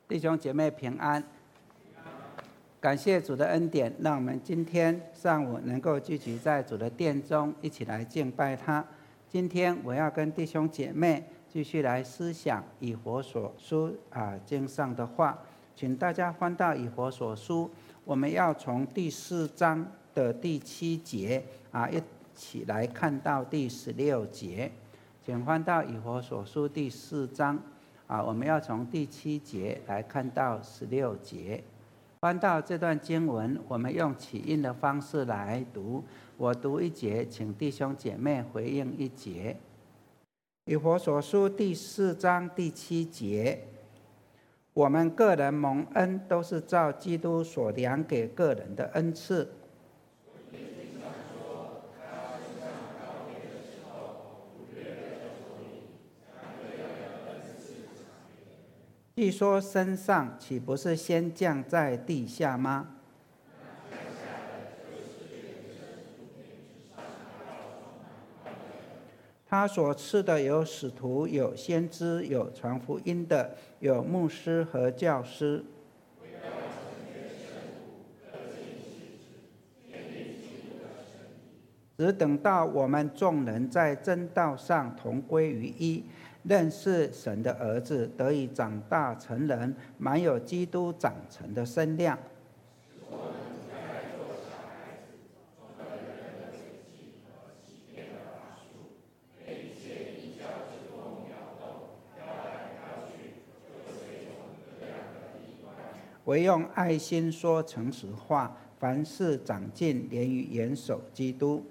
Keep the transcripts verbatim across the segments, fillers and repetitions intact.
弟兄姐妹平安，感谢主的恩典，让我们今天上午能够聚集在主的殿中，一起来敬拜他。今天我要跟弟兄姐妹继续来思想以弗所书啊经上的话，请大家翻到以弗所书，我们要从第四章的第七节啊一起来看到第十六节，请翻到以弗所书第四章啊，我们要从第七节来看到十六节。翻到这段经文，我们用起印的方式来读，我读一节，请弟兄姐妹回应一节。以弗所书第四章第七节，我们个人蒙恩，都是照基督所量给个人的恩赐。据说身上岂不是先降在地下吗？他所赐的有使徒，有先知，有传福音的，有牧师和教师。只等到我们众人在真道上同归于一，认识神的儿子，得以长大成人，满有基督长成的身量。唯用爱心说诚实话，凡事长进，连于严守基督。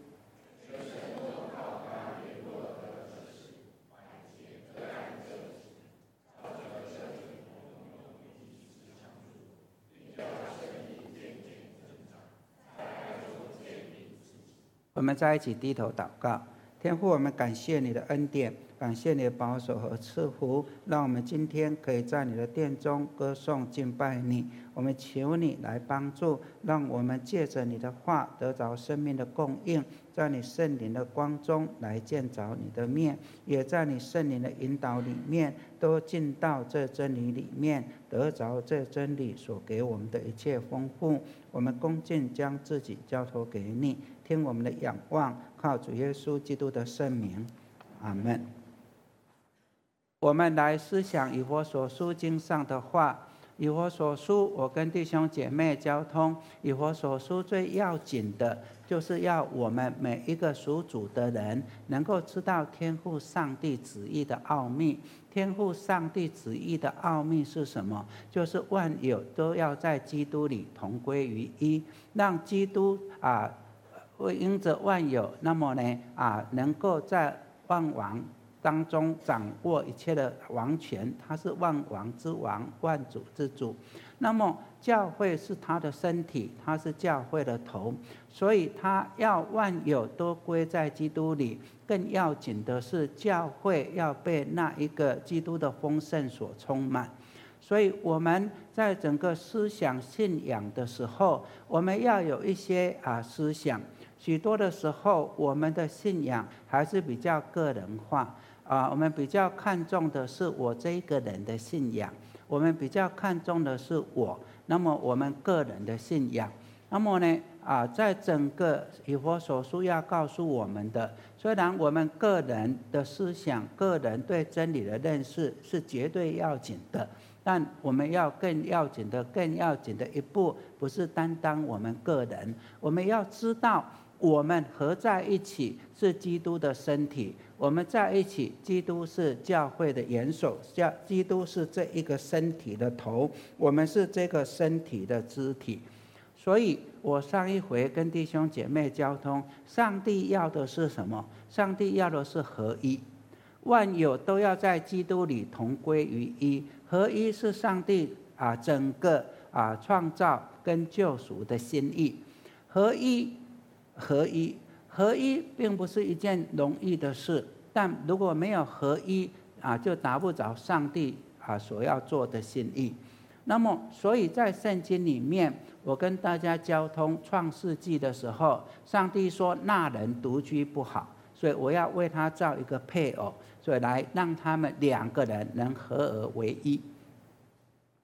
我们在一起低头祷告。天父，我们感谢你的恩典，感谢你的保守和赐福，让我们今天可以在你的殿中歌颂敬拜你。我们求你来帮助，让我们借着你的话得着生命的供应，在你圣灵的光中来见着你的面，也在你圣灵的引导里面都进到这真理里面，得着这真理所给我们的一切丰富。我们恭敬将自己交托给你，听我们的仰望，靠主耶稣基督的圣名，阿们。我们来思想以弗所书经上的话。以弗所书，我跟弟兄姐妹交通，以弗所书最要紧的就是要我们每一个属主的人能够知道天父上帝旨意的奥秘。天父上帝旨意的奥秘是什么？就是万有都要在基督里同归于一，让基督啊会因着万有，那么呢啊能够在万王当中掌握一切的王权，他是万王之王，万主之主。那么教会是他的身体，他是教会的头，所以他要万有都归在基督里。更要紧的是，教会要被那一个基督的丰盛所充满。所以我们在整个思想信仰的时候，我们要有一些啊思想。许多的时候，我们的信仰还是比较个人化啊，我们比较看重的是我这一个人的信仰，我们比较看重的是我，那么我们个人的信仰。那么呢啊，在整个以弗所书要告诉我们的，虽然我们个人的思想、个人对真理的认识是绝对要紧的，但我们要更要紧的、更要紧的一步，不是单单我们个人，我们要知道我们合在一起是基督的身体，我们在一起，基督是教会的元首，基督是这一个身体的头，我们是这个身体的肢体。所以我上一回跟弟兄姐妹交通，上帝要的是什么？上帝要的是合一，万有都要在基督里同归于一。合一是上帝啊整个啊创造跟救赎的心意。合一合一合一并不是一件容易的事，但如果没有合一啊，就达不着上帝啊所要做的心意。那么所以在圣经里面，我跟大家交通创世纪的时候，上帝说那人独居不好，所以我要为他造一个配偶，所以来让他们两个人能合而为一。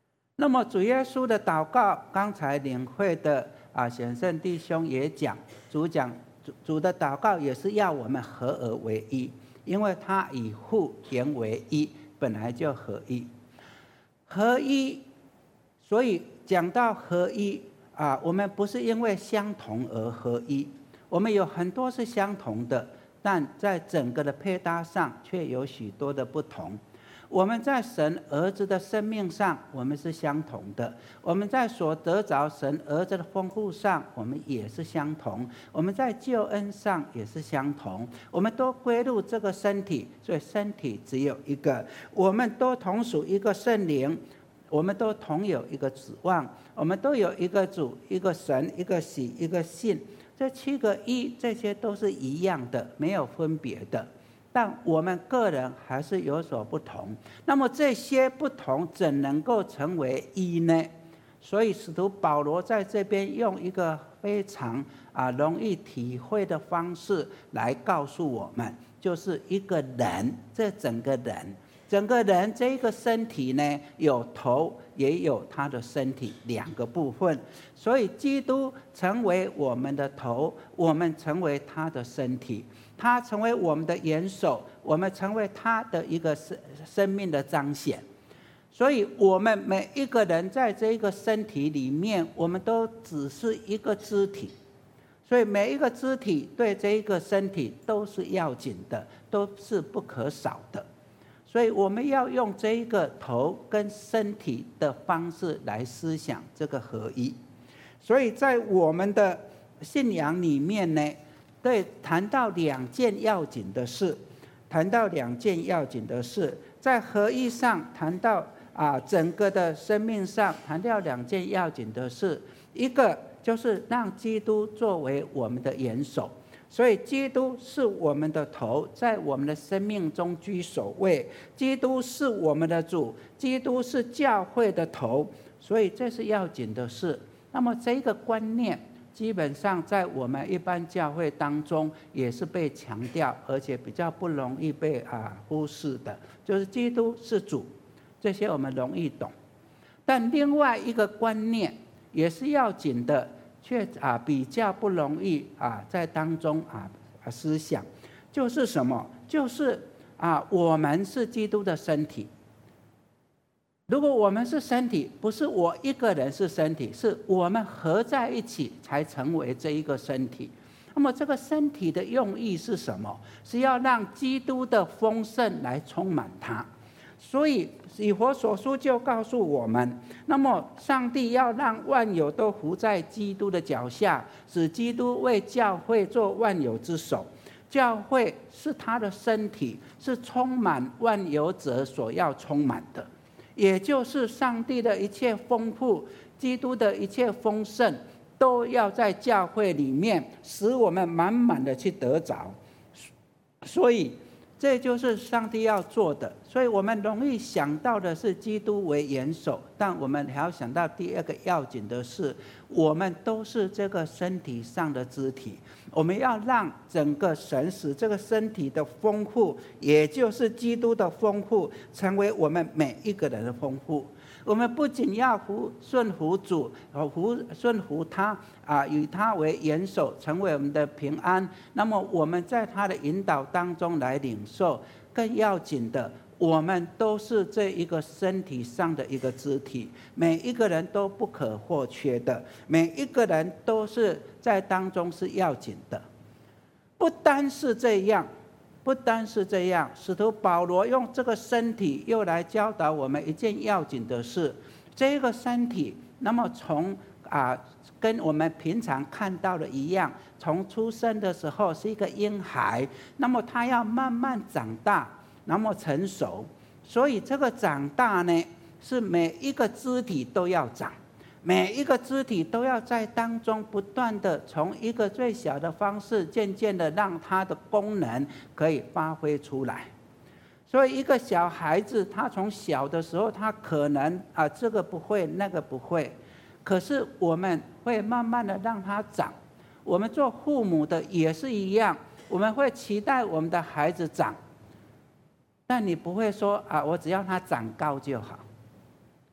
那么主耶稣的祷告，刚才领会的啊显圣弟兄也讲，主讲主主的祷告也是要我们合而为一，因为他以父原为一，本来就合一。合一，所以讲到合一啊，我们不是因为相同而合一，我们有很多是相同的，但在整个的配搭上却有许多的不同。我们在神儿子的生命上，我们是相同的；我们在所得着神儿子的丰富上，我们也是相同；我们在救恩上也是相同。我们都归入这个身体，所以身体只有一个。我们都同属一个圣灵，我们都同有一个指望，我们都有一个主、一个神、一个喜、一个信。这七个一，这些都是一样的，没有分别的。但我们个人还是有所不同，那么这些不同怎能够成为一呢？所以使徒保罗在这边用一个非常啊容易体会的方式来告诉我们，就是一个人，这整个人，整个人这个身体呢，有头也有他的身体两个部分，所以基督成为我们的头，我们成为他的身体。他成为我们的元首，我们成为他的一个生命的彰显。所以我们每一个人在这一个身体里面，我们都只是一个肢体，所以每一个肢体对这一个身体都是要紧的，都是不可少的。所以我们要用这一个头跟身体的方式来思想这个合一。所以在我们的信仰里面呢，对，谈到两件要紧的事，谈到两件要紧的事，在合一上谈到啊，整个的生命上谈到两件要紧的事，一个就是让基督作为我们的元首，所以基督是我们的头，在我们的生命中居首位，基督是我们的主，基督是教会的头，所以这是要紧的事。那么这个观念基本上在我们一般教会当中也是被强调，而且比较不容易被啊忽视的，就是基督是主，这些我们容易懂。但另外一个观念也是要紧的，却啊比较不容易啊在当中啊思想，就是什么？就是啊我们是基督的身体。如果我们是身体，不是我一个人是身体，是我们合在一起才成为这一个身体。那么这个身体的用意是什么？是要让基督的丰盛来充满它。所以以弗所书就告诉我们，那么上帝要让万有都服在基督的脚下，使基督为教会做万有之首。教会是他的身体，是充满万有者所要充满的，也就是上帝的一切丰富，基督的一切丰盛，都要在教会里面使我们满满的去得着。所以这就是上帝要做的。所以我们容易想到的是基督为元首，但我们还要想到第二个要紧的是，我们都是这个身体上的肢体，我们要让整个神使这个身体的丰富，也就是基督的丰富，成为我们每一个人的丰富。我们不仅要服顺服主，服顺服他啊，以他为元首，成为我们的平安。那么我们在他的引导当中来领受，更要紧的，我们都是这一个身体上的一个肢体，每一个人都不可或缺的，每一个人都是在当中是要紧的。不单是这样。不单是这样，使徒保罗用这个身体又来教导我们一件要紧的事。这个身体，那么从啊跟我们平常看到的一样，从出生的时候是一个婴孩，那么他要慢慢长大，那么成熟。所以这个长大呢，是每一个肢体都要长。每一个肢体都要在当中不断的从一个最小的方式，渐渐的让它的功能可以发挥出来。所以一个小孩子，他从小的时候，他可能啊这个不会，那个不会，可是我们会慢慢的让他长。我们做父母的也是一样，我们会期待我们的孩子长，但你不会说啊，我只要他长高就好。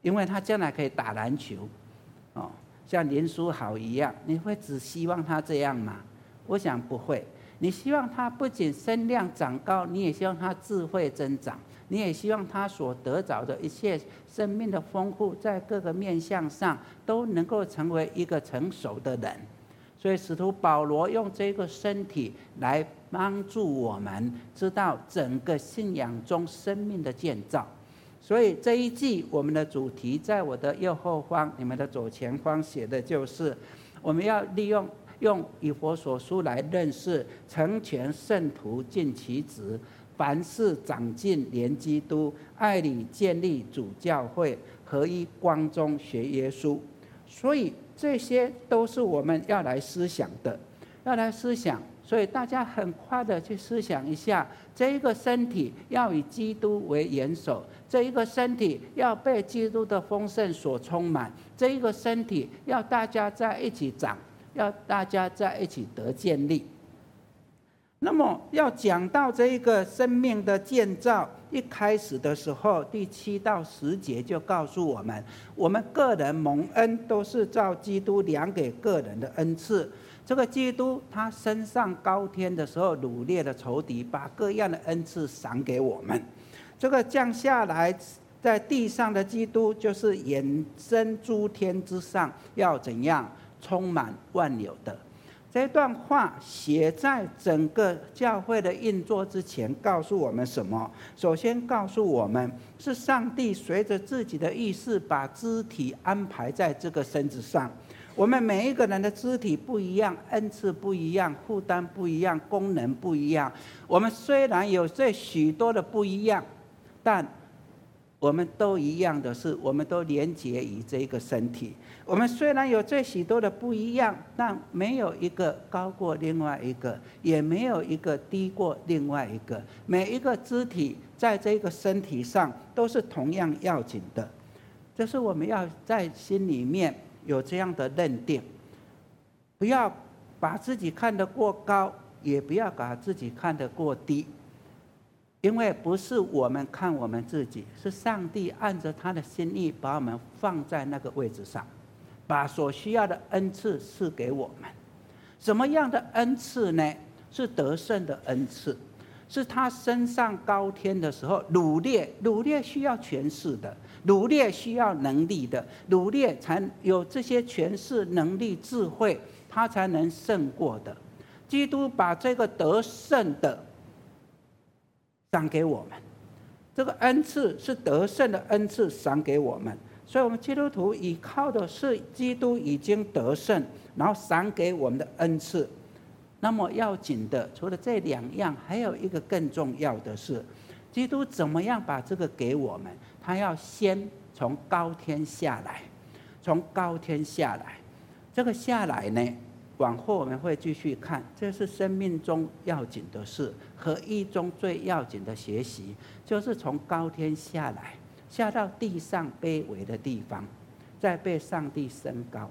因为他将来可以打篮球，哦，像林书豪一样，你会只希望他这样吗？我想不会。你希望他不仅身量长高，你也希望他智慧增长，你也希望他所得着的一切生命的丰富，在各个面向上都能够成为一个成熟的人。所以使徒保罗用这个身体来帮助我们知道整个信仰中生命的建造。所以这一季我们的主题在我的右后方，你们的左前方写的就是我们要利用用以弗所书来认识成全圣徒尽其职，凡事长进连基督，爱里建立主教会，合一光中学耶稣。所以这些都是我们要来思想的，要来思想。所以大家很快的去思想一下，这一个身体要以基督为元首，这一个身体要被基督的丰盛所充满，这一个身体要大家在一起长，要大家在一起得建立。那么要讲到这一个生命的建造，一开始的时候第七到十节就告诉我们，我们个人蒙恩都是照基督量给个人的恩赐。这个基督他升上高天的时候，掳掠了仇敌，把各样的恩赐赏给我们。这个降下来在地上的基督，就是衍生诸天之上，要怎样充满万有的。这段话写在整个教会的运作之前，告诉我们什么？首先告诉我们，是上帝随着自己的意思，把肢体安排在这个身子上。我们每一个人的肢体不一样，恩赐不一样，负担不一样，功能不一样。我们虽然有这许多的不一样，但我们都一样的是，我们都连结于这个身体。我们虽然有这许多的不一样，但没有一个高过另外一个，也没有一个低过另外一个。每一个肢体在这个身体上都是同样要紧的，这是我们要在心里面有这样的认定，不要把自己看得过高，也不要把自己看得过低。因为不是我们看我们自己，是上帝按着他的心意把我们放在那个位置上，把所需要的恩赐赐给我们。什么样的恩赐呢？是得胜的恩赐，是他升上高天的时候，掳掠掳掠需要权势的，掳掠需要能力的，掳掠才有这些权势、能力、智慧，他才能胜过的。基督把这个得胜的赏给我们，这个恩赐是得胜的恩赐赏给我们，所以我们基督徒依靠的是基督已经得胜，然后赏给我们的恩赐。那么要紧的，除了这两样，还有一个更重要的是，基督怎么样把这个给我们？他要先从高天下来，从高天下来。这个下来呢，往后我们会继续看，这是生命中要紧的事，合一中最要紧的学习，就是从高天下来，下到地上卑微的地方，再被上帝升高。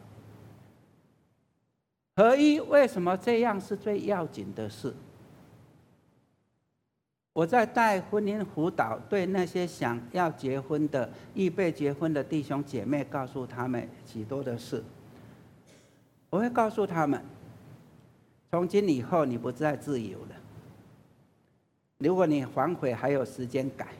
合一为什么这样是最要紧的事？我在带婚姻辅导，对那些想要结婚的、预备结婚的弟兄姐妹，告诉他们许多的事。我会告诉他们，从今以后你不再自由了。如果你反悔，还有时间改。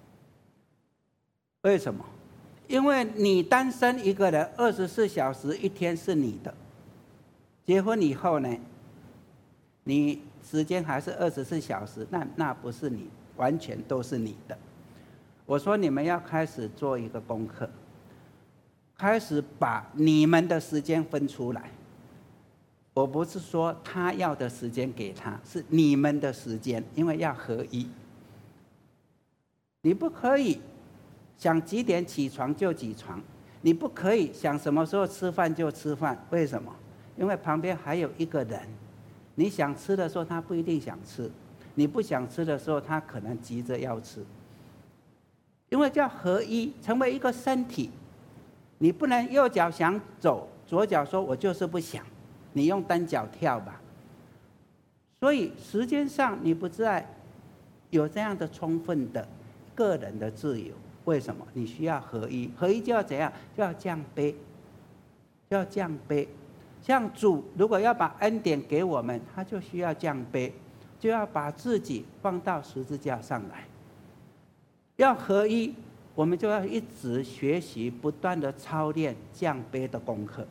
为什么？因为你单身一个人，二十四小时一天是你的。结婚以后呢，你时间还是二十四小时，那那不是你，完全都是你的。我说你们要开始做一个功课，开始把你们的时间分出来。我不是说他要的时间给他，是你们的时间，因为要合一。你不可以想几点起床就起床，你不可以想什么时候吃饭就吃饭。为什么？因为旁边还有一个人，你想吃的时候他不一定想吃，你不想吃的时候他可能急着要吃。因为叫合一，成为一个身体，你不能右脚想走，左脚说我就是不想，你用单脚跳吧。所以时间上你不再有这样的充分的个人的自由， 为什么？你需要合一，合一就要怎样？就要降卑，就要降卑。像主如果要把恩典给我们，他就需要降卑，就要把自己放到十字架上来。要合一，我们就要一直学习，不断的操练降卑的功课。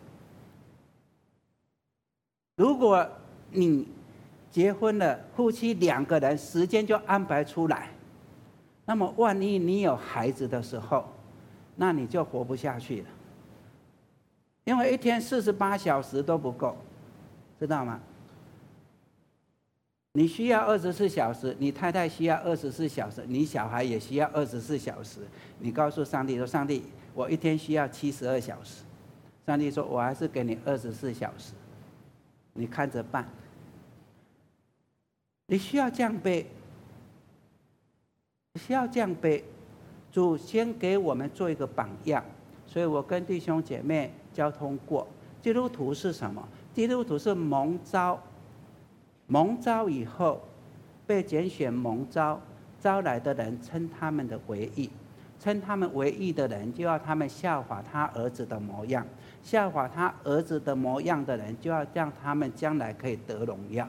如果你结婚了，夫妻两个人时间就安排出来，那么万一你有孩子的时候，那你就活不下去了。因为一天四十八小时都不够，知道吗？你需要二十四小时，你太太需要二十四小时，你小孩也需要二十四小时。你告诉上帝说：“上帝，我一天需要七十二小时。”上帝说：“我还是给你二十四小时，你看着办。”你需要降卑，需要降卑。主先给我们做一个榜样，所以我跟弟兄姐妹交通过，基督徒是什么？基督徒是蒙召。蒙召以后，被拣选蒙召，招来的人称他们的为义，称他们为义的人，就要他们效法他儿子的模样，效法他儿子的模样的人，就要让他们将来可以得荣耀。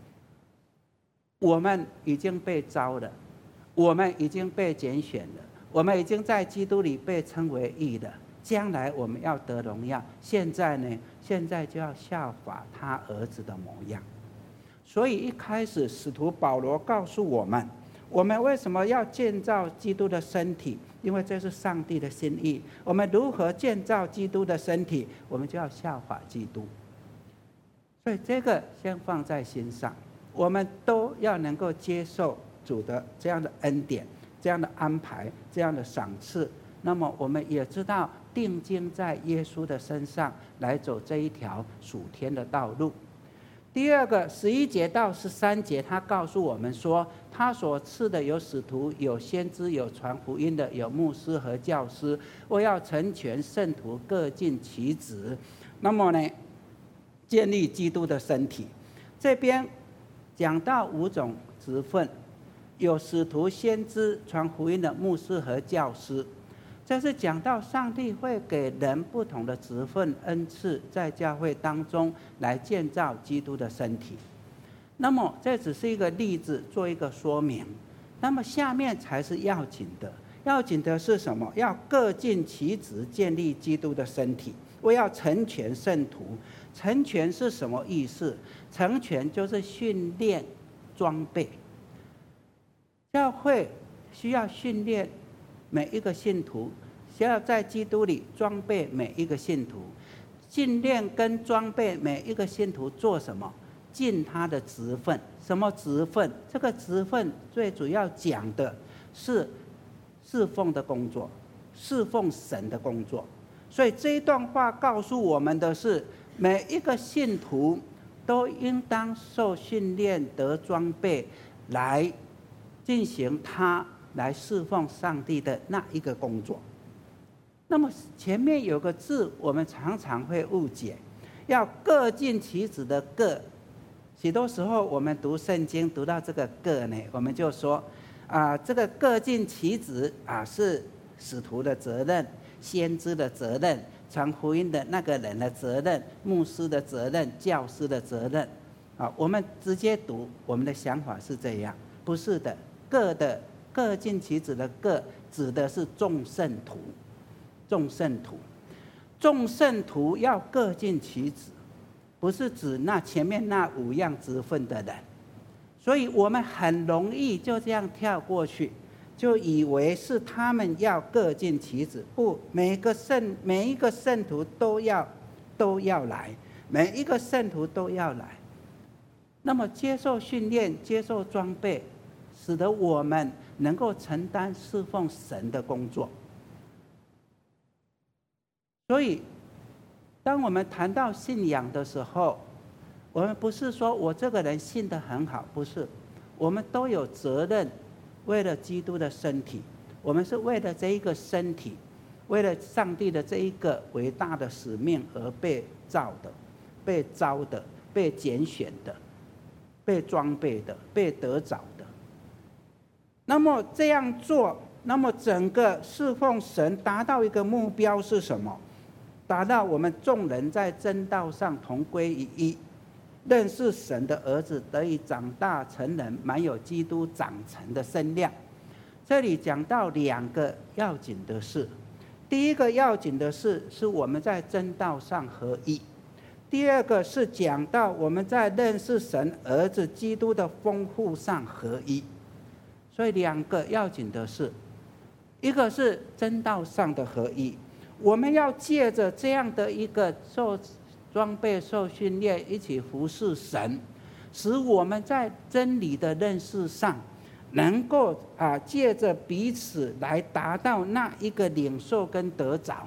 我们已经被招了，我们已经被拣选了，我们已经在基督里被称为义了，将来我们要得荣耀。现在呢？现在就要效法他儿子的模样。所以一开始使徒保罗告诉我们，我们为什么要建造基督的身体？因为这是上帝的心意。我们如何建造基督的身体？我们就要效法基督。所以这个先放在心上，我们都要能够接受主的这样的恩典、这样的安排、这样的赏赐。那么我们也知道定睛在耶稣的身上，来走这一条属天的道路。第二个十一节到十三节，他告诉我们说，他所赐的有使徒，有先知，有传福音的，有牧师和教师，为要成全圣徒，各尽其职。那么呢，建立基督的身体。这边讲到五种职分，有使徒、先知、传福音的牧师和教师。这是讲到上帝会给人不同的职分恩赐，在教会当中来建造基督的身体。那么这只是一个例子，做一个说明。那么下面才是要紧的，要紧的是什么？要各尽其职，建立基督的身体，为要成全圣徒。成全是什么意思？成全就是训练、装备。教会需要训练每一个信徒，需要在基督里装备每一个信徒。训练跟装备每一个信徒做什么？尽他的职分。什么职分？这个职分最主要讲的是侍奉的工作，侍奉神的工作。所以这一段话告诉我们的是，每一个信徒都应当受训练得装备，来进行他来侍奉上帝的那一个工作。那么前面有个字我们常常会误解，要各尽其职的各。许多时候我们读圣经读到这个各呢，我们就说啊、呃，这个各尽其职啊是使徒的责任，先知的责任，传福音的那个人的责任，牧师的责任，教师的责任。啊，我们直接读，我们的想法是这样，不是的。各的各尽其职的各，指的是众圣徒，众圣徒，众圣徒要各尽其职，不是指那前面那五样职分的人。所以我们很容易就这样跳过去，就以为是他们要各尽其职。不，每个圣每一个圣徒都要都要来，每一个圣徒都要来。那么接受训练，接受装备，使得我们能够承担侍奉神的工作。所以当我们谈到信仰的时候，我们不是说我这个人信得很好，不是，我们都有责任，为了基督的身体，我们是为了这一个身体，为了上帝的这一个伟大的使命而被造的，被招的，被拣选的，被装备的，被得着的。那么这样做那么整个侍奉神达到一个目标是什么？达到我们众人在真道上同归于一，认识神的儿子，得以长大成人，满有基督长成的身量。这里讲到两个要紧的事，第一个要紧的事是我们在真道上合一，第二个是讲到我们在认识神儿子基督的丰富上合一。所以两个要紧的事，一个是真道上的合一，我们要借着这样的一个受装备、受训练，一起服侍神，使我们在真理的认识上能够啊，借着彼此来达到那一个领受跟得着。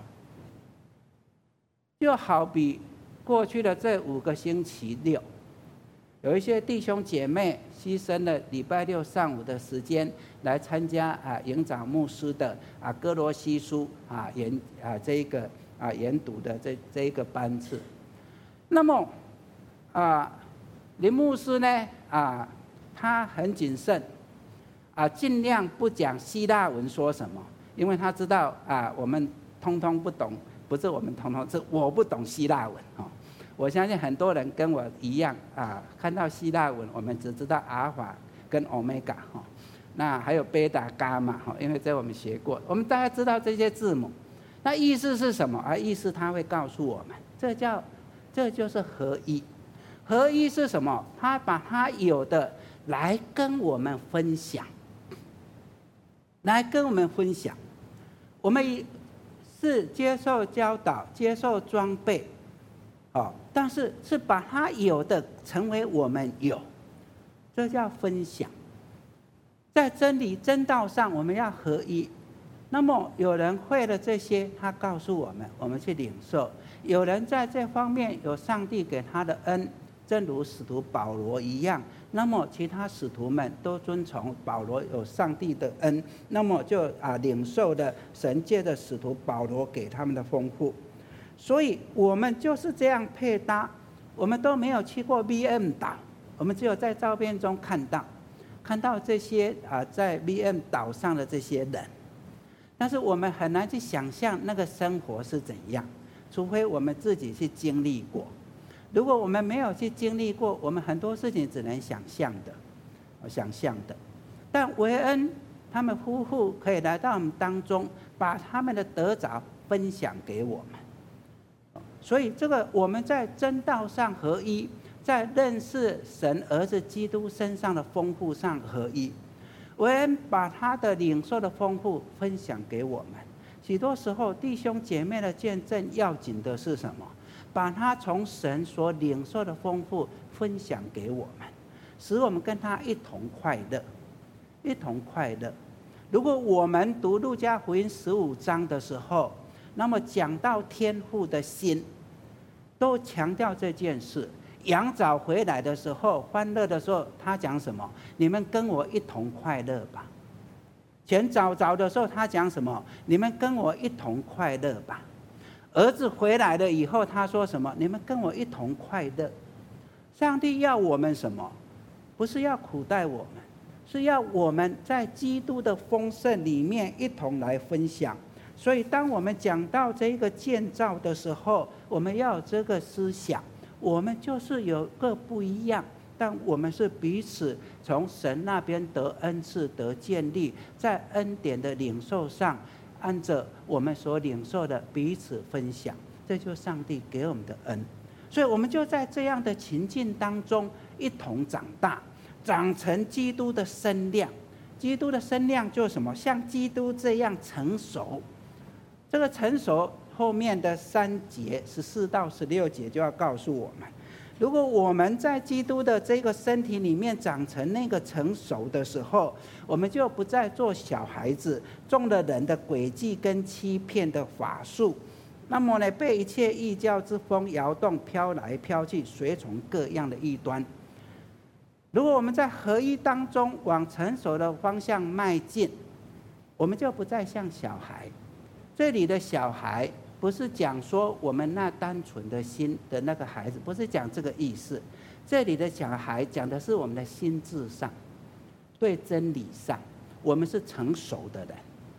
就好比过去的这五个星期六，有一些弟兄姐妹牺牲了礼拜六上午的时间来参加啊营长牧师的啊哥罗西书啊研啊这一个啊研读的这这一个班次。那么啊林牧师呢啊他很谨慎啊，尽量不讲希腊文说什么，因为他知道啊我们通通不懂，不是我们通通，是我不懂希腊文哦。我相信很多人跟我一样啊，看到希腊文，我们只知道阿尔法跟欧米伽哈，那还有贝塔、伽马哈，因为这我们学过，我们大概知道这些字母，那意思是什么？啊，意思他会告诉我们，这叫这就是合一。合一是什么？他把他有的来跟我们分享，来跟我们分享。我们是接受教导，接受装备。哦，但是是把他有的成为我们有，这叫分享。在真理真道上，我们要合一。那么有人会了这些，他告诉我们，我们去领受；有人在这方面有上帝给他的恩，正如使徒保罗一样。那么其他使徒们都遵从保罗有上帝的恩，那么就啊领受了神借着使徒保罗给他们的丰富。所以我们就是这样配搭，我们都没有去过 V M 岛，我们只有在照片中看到，看到这些啊在 V M 岛上的这些人，但是我们很难去想象那个生活是怎样，除非我们自己去经历过。如果我们没有去经历过，我们很多事情只能想象的，想象的。但维恩他们夫妇可以来到我们当中，把他们的得着分享给我们。所以这个我们在真道上合一，在认识神儿子基督身上的丰富上合一。维恩把他的领受的丰富分享给我们。许多时候弟兄姐妹的见证要紧的是什么？把他从神所领受的丰富分享给我们，使我们跟他一同快乐，一同快乐。如果我们读路加福音十五章的时候，那么讲到天父的心，都强调这件事。羊找回来的时候，欢乐的时候，他讲什么？你们跟我一同快乐吧。钱找着的时候，他讲什么？你们跟我一同快乐吧。儿子回来了以后，他说什么？你们跟我一同快乐。上帝要我们什么？不是要苦待我们，是要我们在基督的丰盛里面一同来分享。所以当我们讲到这个建造的时候，我们要有这个思想，我们就是有个不一样，但我们是彼此从神那边得恩赐得建立，在恩典的领受上，按着我们所领受的彼此分享，这就是上帝给我们的恩。所以我们就在这样的情境当中一同长大，长成基督的身量。基督的身量就是什么？像基督这样成熟。这个成熟后面的三节十四到十六节就要告诉我们，如果我们在基督的这个身体里面长成那个成熟的时候，我们就不再做小孩子，中了人的诡计跟欺骗的法术，那么呢，被一切异教之风摇动，飘来飘去，随从各样的异端。如果我们在合一当中往成熟的方向迈进，我们就不再像小孩。这里的小孩不是讲说我们那单纯的心的那个孩子，不是讲这个意思。这里的小孩讲的是我们的心智上，对真理上，我们是成熟的人。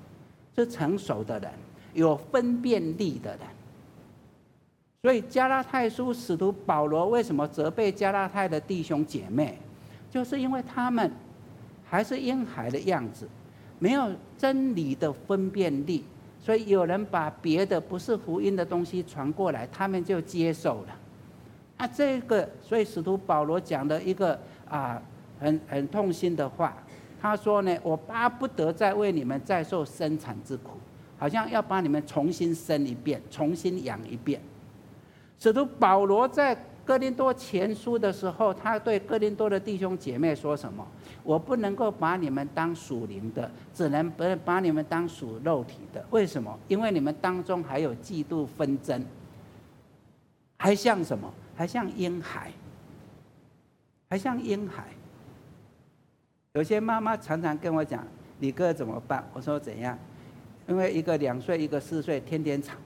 是成熟的人，有分辨力的人。所以加拉太书使徒保罗为什么责备加拉太的弟兄姐妹，就是因为他们还是婴孩的样子，没有真理的分辨力，所以有人把别的不是福音的东西传过来，他们就接受了。那这个，所以使徒保罗讲的一个啊很很痛心的话，他说呢：“我巴不得再为你们再受生产之苦，好像要把你们重新生一遍，重新养一遍。”使徒保罗在哥林多前书的时候，他对哥林多的弟兄姐妹说什么？我不能够把你们当属灵的，只能把你们当属肉体的。为什么？因为你们当中还有嫉妒纷争，还像什么？还像婴孩，还像婴孩。有些妈妈常常跟我讲：“你哥怎么办？”我说：“怎样？因为一个两岁，一个四岁，天天吵。”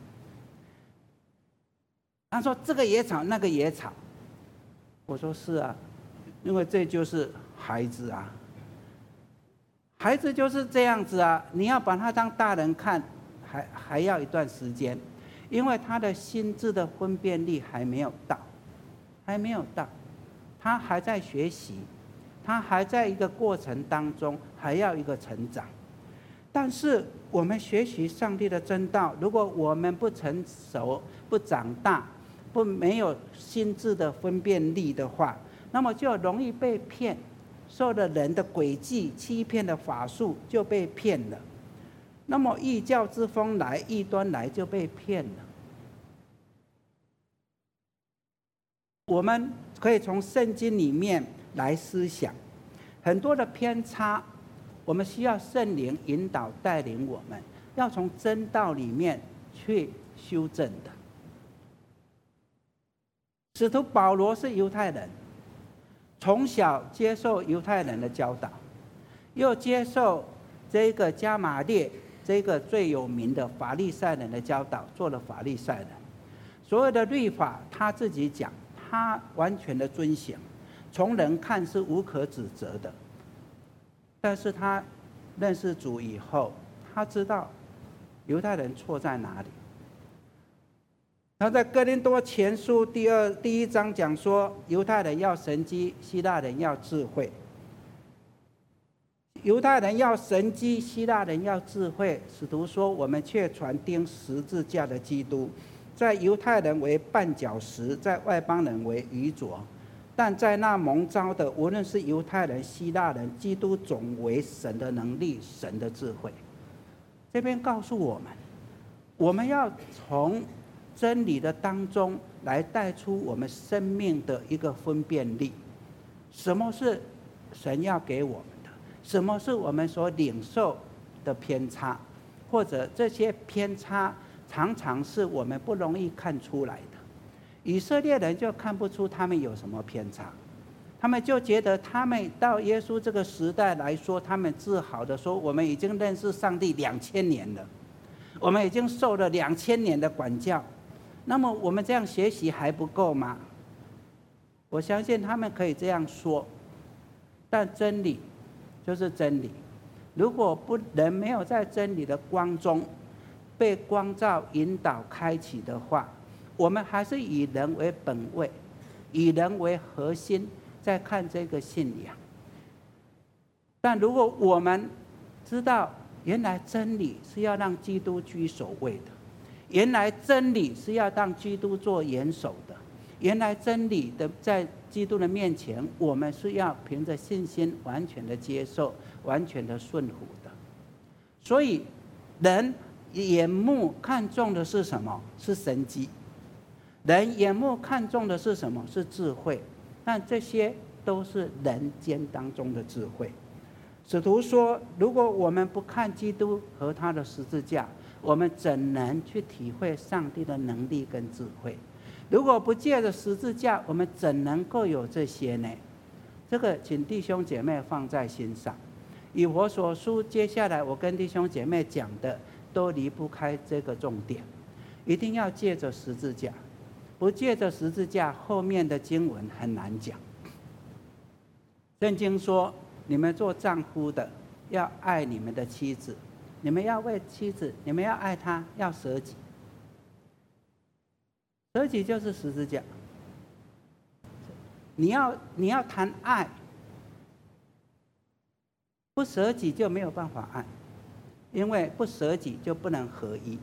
他说：“这个也吵，那个也吵。”我说：“是啊，因为这就是孩子啊，孩子就是这样子啊。你要把他当大人看，还还要一段时间，因为他的心智的分辨力还没有到，还没有到，他还在学习，他还在一个过程当中，还要一个成长。但是我们学习上帝的真道，如果我们不成熟、不长大，不没有心智的分辨力的话，那么就容易被骗，受了人的诡计欺骗的法术就被骗了。那么异教之风来，异端来就被骗了。我们可以从圣经里面来思想，很多的偏差，我们需要圣灵引导带领我们，要从真道里面去修正的。使徒保罗是犹太人，从小接受犹太人的教导，又接受这个加玛列这个最有名的法利赛人的教导，做了法利赛人。所有的律法他自己讲，他完全的遵行，从人看是无可指责的。但是他认识主以后，他知道犹太人错在哪里。他在哥林多前书第二第一章讲说，犹太人要神迹，希腊人要智慧。犹太人要神迹，希腊人要智慧。使徒说，我们却传钉十字架的基督，在犹太人为绊脚石，在外邦人为愚拙。但在那蒙召的，无论是犹太人、希腊人，基督总为神的能力、神的智慧。这边告诉我们，我们要从真理的当中来带出我们生命的一个分辨力。什么是神要给我们的？什么是我们所领受的偏差？或者这些偏差常常是我们不容易看出来的。以色列人就看不出他们有什么偏差，他们就觉得他们到耶稣这个时代来说，他们自豪的说，我们已经认识上帝两千年了，我们已经受了两千年的管教，那么我们这样学习还不够吗？我相信他们可以这样说，但真理就是真理。如果不人没有在真理的光中被光照引导开启的话，我们还是以人为本位，以人为核心在看这个信仰。但如果我们知道原来真理是要让基督居首位的，原来真理是要让基督做元首的，原来真理的在基督的面前，我们是要凭着信心完全的接受，完全的顺服的。所以人眼目看重的是什么？是神迹。人眼目看重的是什么？是智慧。但这些都是人间当中的智慧。使徒说，如果我们不看基督和他的十字架，我们怎能去体会上帝的能力跟智慧？如果不借着十字架，我们怎能够有这些呢？这个请弟兄姐妹放在心上。以我所书接下来我跟弟兄姐妹讲的都离不开这个重点，一定要借着十字架。不借着十字架，后面的经文很难讲。圣经说，你们做丈夫的要爱你们的妻子， 你们要为妻子，你们要爱她，要舍己。舍己就是十字架。你要你要谈爱，不舍己就没有办法爱，因为不舍己就不能合一。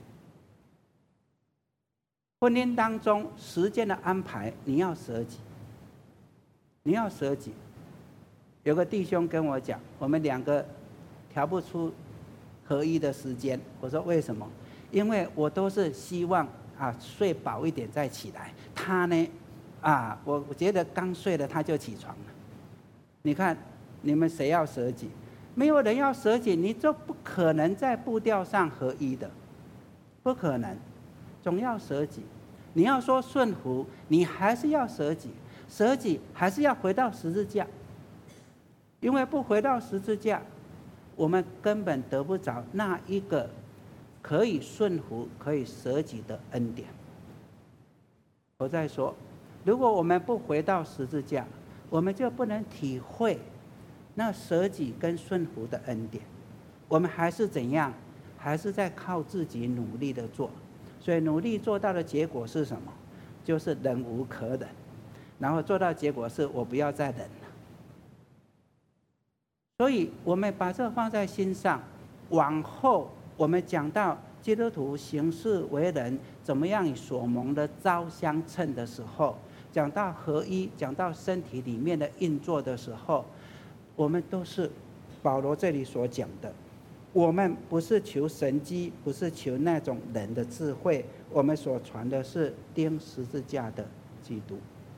婚姻当中时间的安排，你要舍己，你要舍己。有个弟兄跟我讲，我们两个调不出合一的时间。我说为什么？因为我都是希望啊睡饱一点再起来，他呢啊我我觉得刚睡了他就起床了。你看你们谁要舍己？没有人要舍己，你就不可能在步调上合一的，不可能，总要舍己。你要说顺服，你还是要舍己，舍己还是要回到十字架。因为不回到十字架，我们根本得不着那一个可以顺服、可以舍己的恩典。我再说，如果我们不回到十字架，我们就不能体会那舍己跟顺服的恩典。我们还是怎样？还是在靠自己努力的做。所以努力做到的结果是什么？就是忍无可忍，然后做到结果是我不要再忍了。所以我们把这放在心上，往后我们讲到基督徒行事为人怎么样与所蒙的召相称的时候，讲到合一，讲到身体里面的运作的时候，我们都是保罗这里所讲的。我们不是求神迹，不是求那种人的智慧，我们所传的是钉十字架的基督。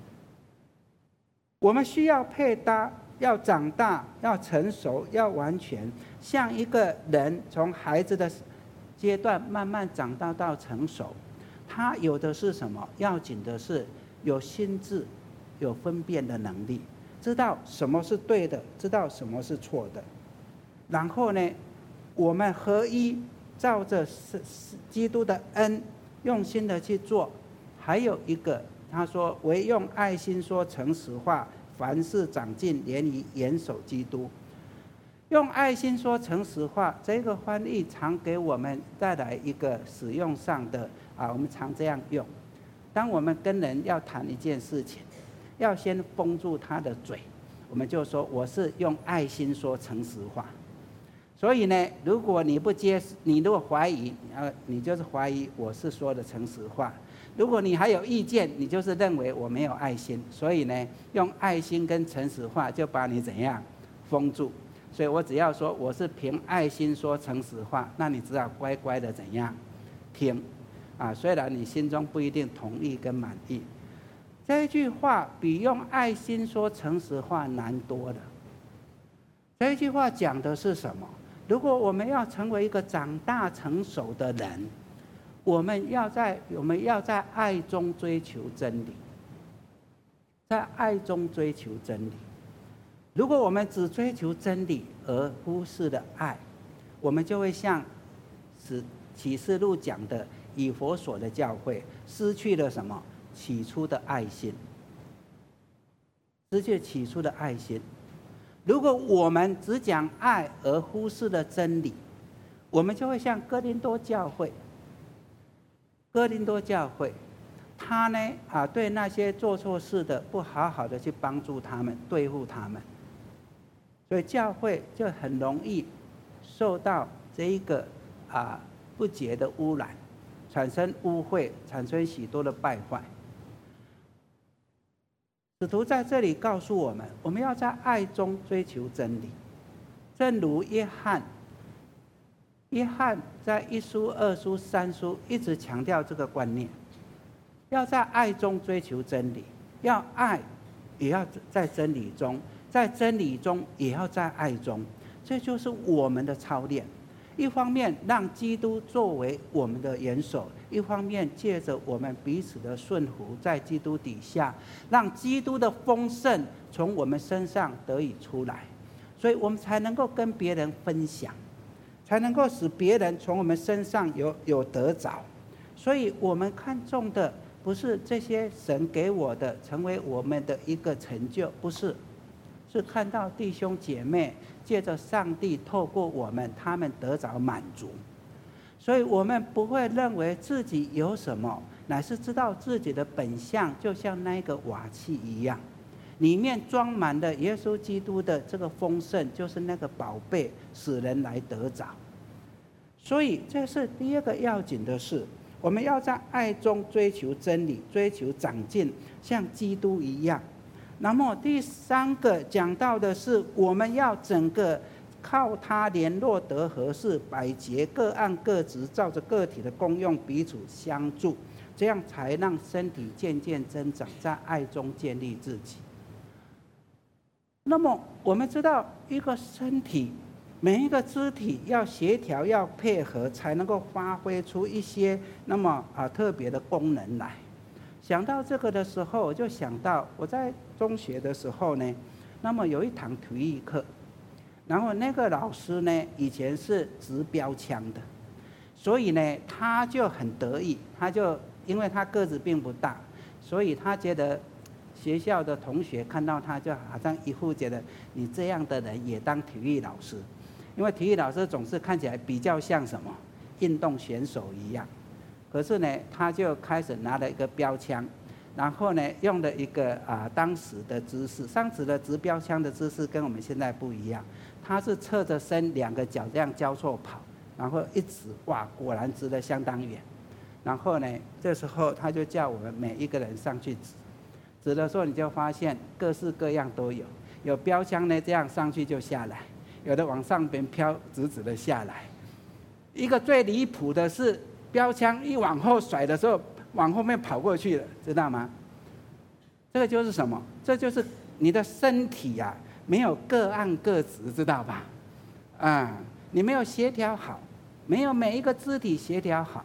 我们需要配搭，要长大，要成熟，要完全，像一个人从孩子的阶段慢慢长大到成熟，他有的是什么？要紧的是有心智，有分辨的能力，知道什么是对的，知道什么是错的。然后呢，我们合一，照着基督的恩，用心的去做。还有一个，他说：“唯用爱心说诚实话，凡事长进，连于严守基督。”用爱心说诚实话，这个翻译常给我们带来一个使用上的啊，我们常这样用。当我们跟人要谈一件事情，要先封住他的嘴，我们就说我是用爱心说诚实话。所以呢，如果你不接，你如果怀疑，呃，你就是怀疑我是说的诚实话。如果你还有意见，你就是认为我没有爱心。所以呢，用爱心跟诚实话就把你怎样封住。所以我只要说我是凭爱心说诚实话，那你只好乖乖的怎样听啊？虽然你心中不一定同意跟满意，这一句话比用爱心说诚实话难多了。这一句话讲的是什么？如果我们要成为一个长大成熟的人，我们要在我们要在爱中追求真理，在爱中追求真理。如果我们只追求真理而忽视了爱，我们就会像使启示录讲的以弗所的教会失去了什么？起初的爱心，失去起初的爱心。如果我们只讲爱而忽视了真理，我们就会像哥林多教会。哥林多教会，他呢啊，对那些做错事的，不好好的去帮助他们，对付他们，所以教会就很容易受到这一个啊不洁的污染，产生污秽，产生许多的败坏。使徒在这里告诉我们，我们要在爱中追求真理，正如约翰，约翰在一书、二书、三书一直强调这个观念，要在爱中追求真理，要爱，也要在真理中，在真理中也要在爱中，这就是我们的操练。一方面让基督作为我们的元首，一方面借着我们彼此的顺服，在基督底下，让基督的丰盛从我们身上得以出来，所以我们才能够跟别人分享，才能够使别人从我们身上有有得着。所以我们看重的不是这些神给我的成为我们的一个成就，不是， 是看到弟兄姐妹借着上帝透过我们，他们得着满足。所以我们不会认为自己有什么，乃是知道自己的本相就像那个瓦器一样，里面装满了耶稣基督的这个丰盛，就是那个宝贝，使人来得着。所以这是第二个要紧的事，我们要在爱中追求真理，追求长进，像基督一样。那么第三个讲到的是，我们要整个靠他联络得合适，百节各按各职，照着个体的功用彼此相助，这样才让身体渐渐增长，在爱中建立自己。那么我们知道，一个身体每一个肢体要协调，要配合，才能够发挥出一些那么啊特别的功能来。想到这个的时候，我就想到我在中学的时候呢，那么有一堂体育课，然后那个老师呢以前是执标枪的，所以呢他就很得意，他就因为他个子并不大，所以他觉得学校的同学看到他就好像一副觉得你这样的人也当体育老师，因为体育老师总是看起来比较像什么运动选手一样。可是呢，他就开始拿了一个标枪，然后呢，用了一个啊当时的姿势，当时的执标枪的姿势跟我们现在不一样，他是侧着身，两个脚这样交错跑，然后一直哇，果然直得相当远。然后呢，这时候他就叫我们每一个人上去指，指的时候你就发现各式各样都有，有标枪呢这样上去就下来，有的往上边飘，直直的下来。一个最离谱的是，标枪一往后甩的时候，往后面跑过去了，知道吗？这个就是什么？这就是你的身体啊，没有各按各职，知道吧？啊，你没有协调好，没有每一个肢体协调好。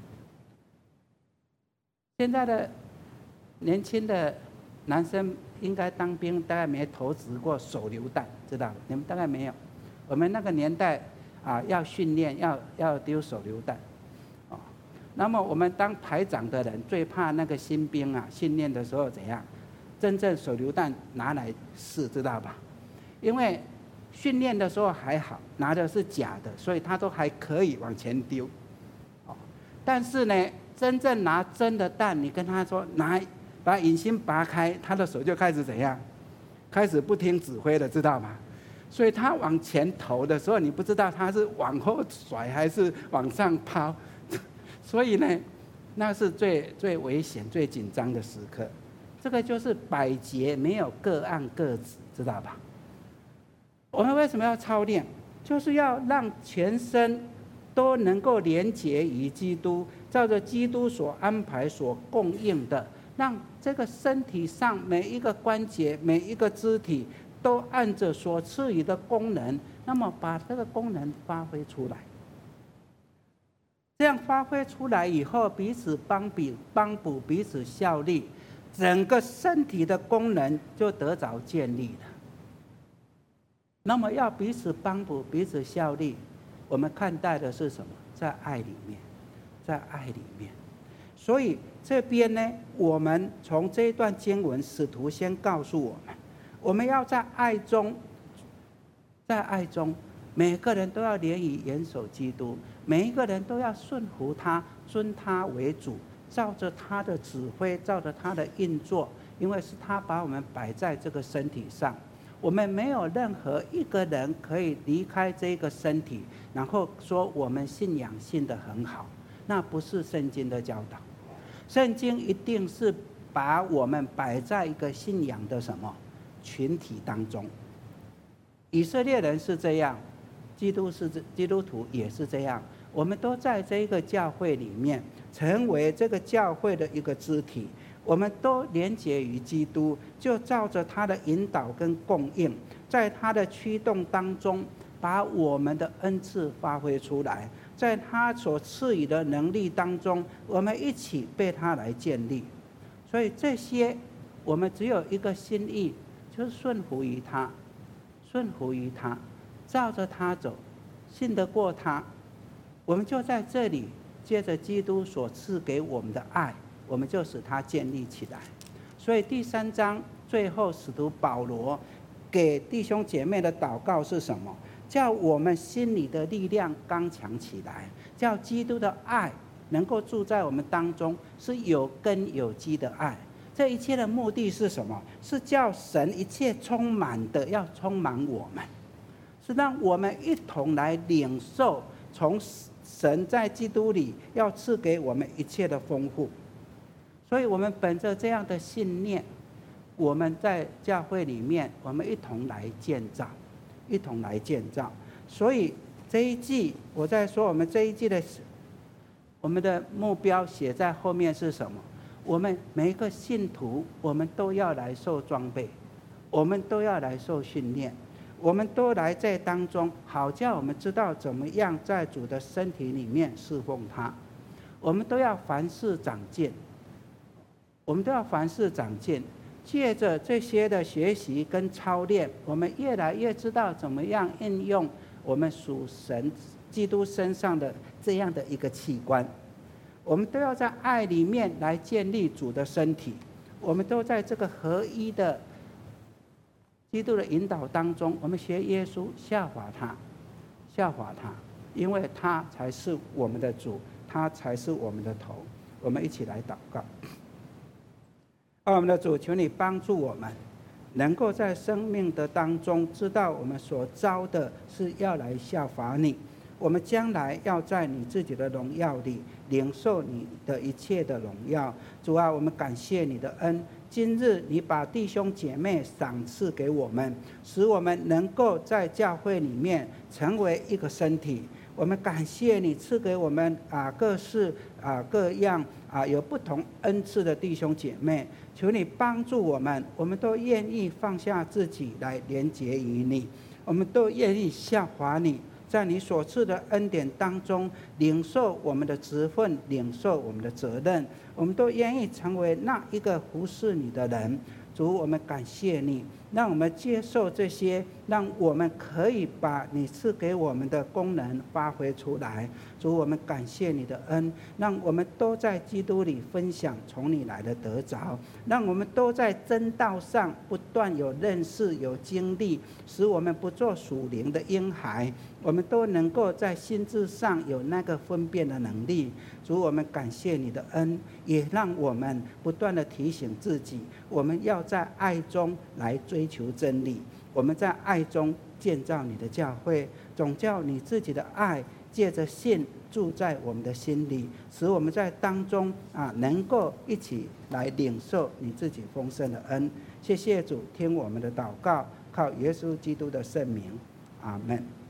现在的年轻的男生应该当兵，大概没投掷过手榴弹，知道吧？你们大概没有。我们那个年代啊，要训练，要要丢手榴弹。那么我们当排长的人最怕那个新兵啊，训练的时候怎样？真正手榴弹拿来试，知道吧？因为训练的时候还好，拿的是假的，所以他都还可以往前丢。但是呢，真正拿真的弹，你跟他说拿，把引芯拔开，他的手就开始怎样？开始不听指挥了，知道吗？所以他往前投的时候，你不知道他是往后甩还是往上抛。所以呢，那是最最危险、最紧张的时刻。这个就是百节没有各按各职，知道吧？我们为什么要操练？就是要让全身都能够连结于基督，照着基督所安排、所供应的，让这个身体上每一个关节、每一个肢体都按着所赐予的功能，那么把这个功能发挥出来。这样发挥出来以后，彼此帮比帮补，彼此效力，整个身体的功能就得着建立了。那么要彼此帮补，彼此效力，我们看待的是什么？在爱里面，在爱里面。所以这边呢，我们从这一段经文，使徒先告诉我们，我们要在爱中，在爱中。每个人都要联谊严守基督，每一个人都要顺服他，尊他为主，照着他的指挥，照着他的运作，因为是他把我们摆在这个身体上，我们没有任何一个人可以离开这个身体，然后说我们信仰信得很好，那不是圣经的教导。圣经一定是把我们摆在一个信仰的什么群体当中。以色列人是这样。基督是基督徒也是这样，我们都在这个教会里面，成为这个教会的一个肢体，我们都连结于基督，就照着他的引导跟供应，在他的驱动当中，把我们的恩赐发挥出来，在他所赐予的能力当中，我们一起被他来建立。所以这些我们只有一个心意，就是顺服于他，顺服于他，照着他走，信得过他，我们就在这里借着基督所赐给我们的爱，我们就使他建立起来。所以第三章最后，使徒保罗给弟兄姐妹的祷告是什么？叫我们心里的力量刚强起来，叫基督的爱能够住在我们当中，是有根有基的爱。这一切的目的是什么？是叫神一切充满的要充满我们，是让我们一同来领受从神在基督里要赐给我们一切的丰富。所以我们本着这样的信念，我们在教会里面，我们一同来建造，一同来建造。所以这一季我在说，我们这一季的我们的目标写在后面是什么？我们每一个信徒，我们都要来受装备，我们都要来受训练，我们都来在当中，好叫我们知道怎么样在主的身体里面侍奉他。我们都要凡事长进，我们都要凡事长进。借着这些的学习跟操练，我们越来越知道怎么样应用我们属神基督身上的这样的一个器官。我们都要在爱里面来建立主的身体，我们都在这个合一的基督的引导当中，我们学耶稣，效法他，效法他，因为他才是我们的主，他才是我们的头。我们一起来祷告。我们的主，求你帮助我们，能够在生命的当中知道我们所招的是要来效法你，我们将来要在你自己的荣耀里领受你的一切的荣耀。主啊，我们感谢你的恩，今日你把弟兄姐妹赏赐给我们，使我们能够在教会里面成为一个身体。我们感谢你赐给我们啊各式啊各样啊有不同恩赐的弟兄姐妹，求你帮助我们，我们都愿意放下自己来连结于你，我们都愿意效法你，在你所赐的恩典当中领受我们的职分，领受我们的责任，我们都愿意成为那一个服侍你的人。主，我们感谢你，让我们接受这些，让我们可以把你赐给我们的功能发挥出来。主，我们感谢你的恩，让我们都在基督里分享从你来的得着，让我们都在真道上不断有认识有经历，使我们不做属灵的婴孩，我们都能够在心智上有那个分辨的能力。主，我们感谢你的恩，也让我们不断的提醒自己，我们要在爱中来追求真理，我们在爱中建造你的教会，总叫你自己的爱借着信住在我们的心里，使我们在当中啊能够一起来领受你自己丰盛的恩。谢谢主，听我们的祷告，靠耶稣基督的圣名，阿们。